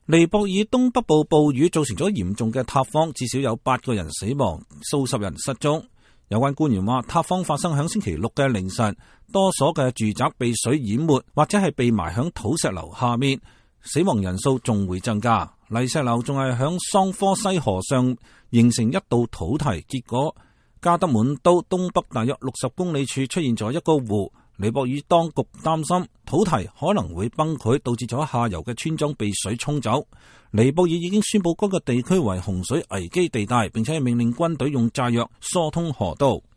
尼泊爾東北部暴雨造成咗嚴重嘅塌方，至少有8個人死亡，數十人失蹤。有關官員話，塌方發生響星期六嘅凌晨，多所嘅住宅被水淹沒，或者係被埋響土石流下面，死亡人數仲會增加。泥石流仲係響桑科西河上形成一道土堤，結果加德滿都東北大約60公里處出現咗一個湖。尼泊爾當局擔心土堤可能會崩潰，導致咗下游嘅村莊被水沖走。尼泊爾已經宣布該個地區為洪水危機地帶，並且係命令軍隊用炸藥疏通河道。